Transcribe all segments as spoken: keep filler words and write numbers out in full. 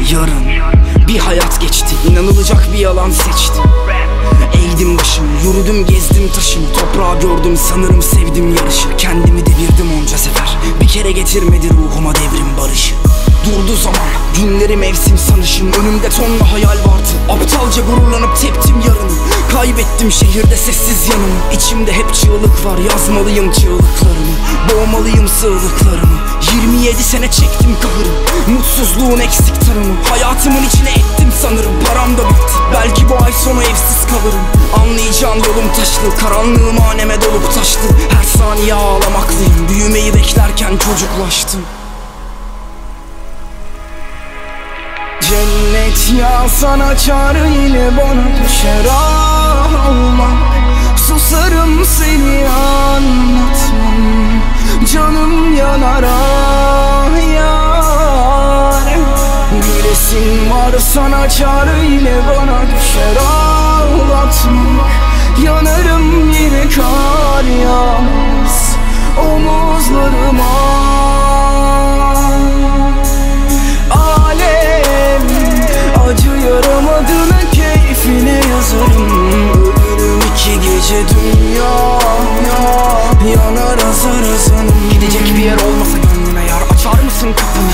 yarın bir hayat geçti, inanılacak bir yalan seçtim. Eğdim başımı, yürüdüm gezdim taşımı, toprağı gördüm sanırım sevdim yarışı. Kendimi devirdim onca sefer, bir kere getirmedi ruhuma devrim barışı. Durdu zaman, günleri mevsim sanışım, önümde tonla hayal vardı. Aptalca gururlanıp teptim yarını, kaybettim şehirde sessiz yanımı. İçimde hep çığlık var, yazmalıyım çığlıklarımı, boğmalıyım sığlıklarımı. Yirmi yedi sene çektim kahırı, mutsuzluğun eksik tanımı. Hayatımın içine ettim sanırım, param da bitti. Belki bu ay sonu evsiz kalırım. Anlayacağın yolum taşlı, karanlığım haneme dolup taştı. Her saniye ağlamaklıyım, büyümeyi beklerken çocuklaştım. Cennet yağsan açar yine bana düşer ağlamak. Susarım seni anlatmam, canım yanar ah yar. Gülesin varsan açar yine bana düşer ağlatmak. Yanarım yine kar yağmaz omuzlarıma. Acı yaramadığına keyfine yazarım. Ölürüm iki gece dünya yanar azar azanım. Gidecek bir yer olmasa gönlüme yar, açar mısın kapını?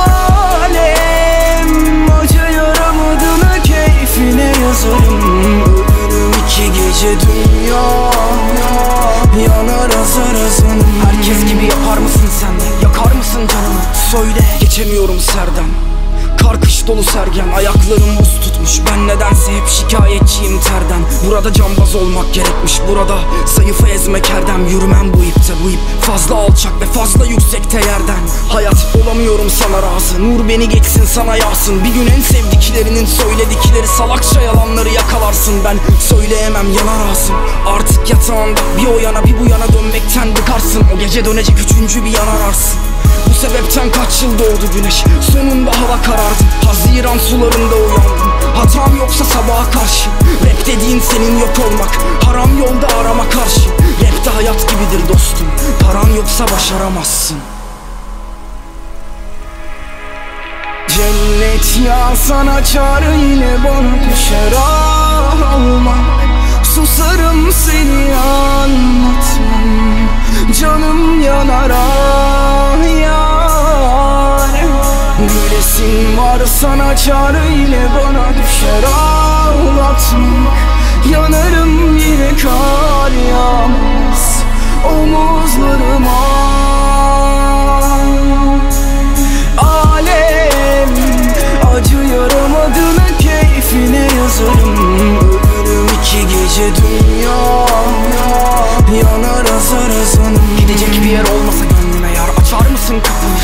Alem acı yaramadığına keyfine yazarım. Ölürüm iki gece dünya yanar azar azanım. Herkes gibi yapar mısın sen de, yakar mısın canımı? Söyle, geçemiyorum serden. Kar kış dolu sergen, ayaklarım buz tutmuş. Ben nedense hep şikayetçiyim terden. Burada cambaz olmak gerekmiş, burada zayıfı ezmek erdem. Yürümem bu ipte, bu ip fazla alçak ve fazla yüksekte yerden. Hayat olamıyorum sana razı, nur beni geçsin sana yağsın. Bir gün en sevdiklerinin söyledikleri salakça yalanları yakalarsın. Ben söyleyemem yanar ağzım, artık yatağında bir o yana bir bu yana dönmekten bıkarsın. O gece dönecek üçüncü bir yanar arsın. Bu sebepten kaç yıl doğdu güneş, sonunda hava karardı. Haziran sularında uyandım, hatam yoksa sabaha karşı. Rap dediğin senin yok olmak, haram yolda arama karşı. Rapte hayat gibidir dostum, paran yoksa başaramazsın. Cennet yağsan açar yine bana düşer ağlamak. Susarım seni anlatmam, canım yanar ah yar. Gülesin varsan açar yine bana düşer ağlatmak. Yanarım yine kar yağmaz omuzlarıma. Alem acı yaramadığına keyfine yazarım. Ölürüm iki gece dünya yanar azar azanım. Gidecek bir yer olmasa gönlüme yar, açar mısın kapını?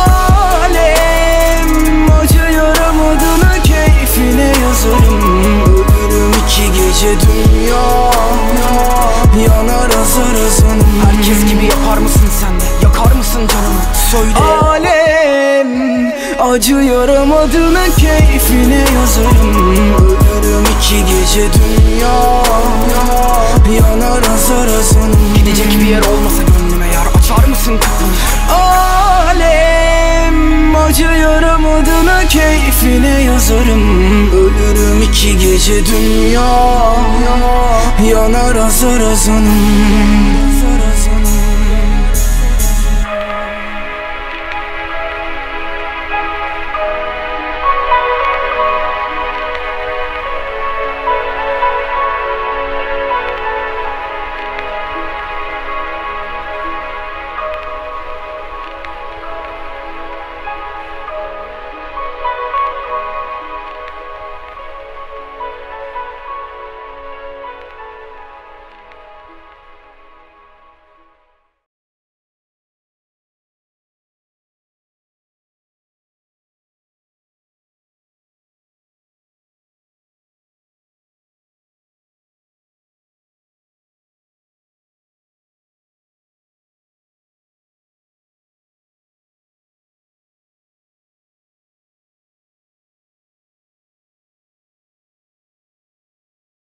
Alem acı yaramadığına keyfine yazarım. Ölürüm iki gece dünya yanar azar azanım. Herkes gibi yapar mısın sen de, yakar mısın canımı? Söyle. Alem acı yaramadığına keyfine yazarım. Ölürüm iki gece dünya yanar azar azanım. Gidecek bir yer olmasa gönlüme yar, açar mısın kapını? Alem acı yaramadığına keyfine yazarım. Ölürüm iki gece dünya yanar azar azanım.